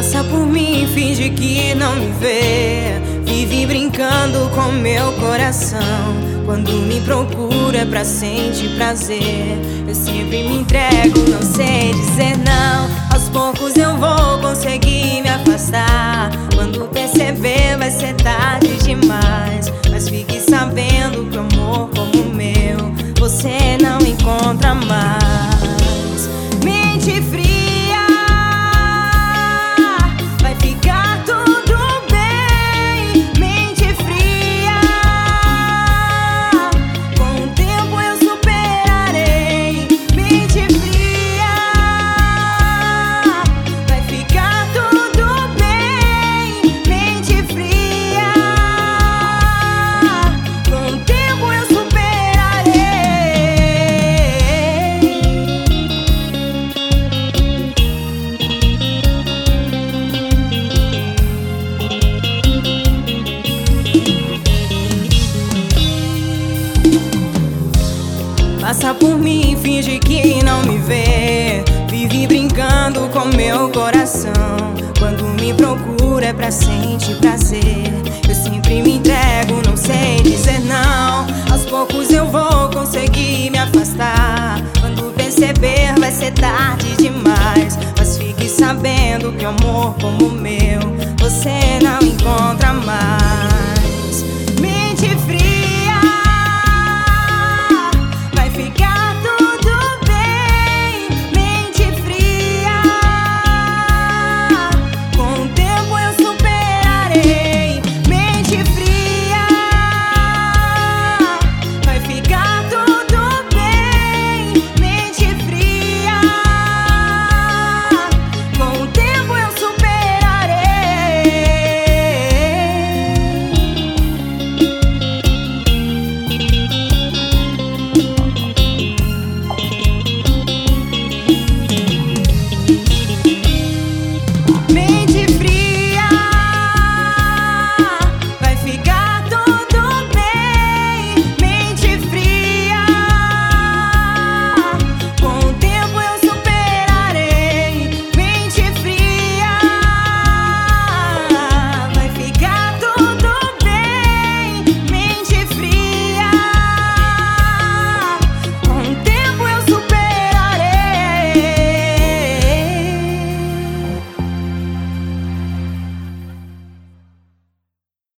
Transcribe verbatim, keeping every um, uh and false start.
Passa por mim, finge que não me vê. Vive brincando com meu coração. Quando me procura é pra sentir prazer. Eu sempre me entrego, não sei dizer não. Aos poucos eu vou conseguir me afastar. Quando perceber vai ser tarde demais. Mas fique sabendo que amor como o meu você não encontra mais. Mente fria, passa por mim, finge que não me vê. Vive brincando com meu coração. Quando me procura é pra sentir prazer. Eu sempre me entrego, não sei dizer não. Aos poucos eu vou conseguir me afastar. Quando perceber vai ser tarde demais. Mas fique sabendo que amor como o meu você não encontra mais.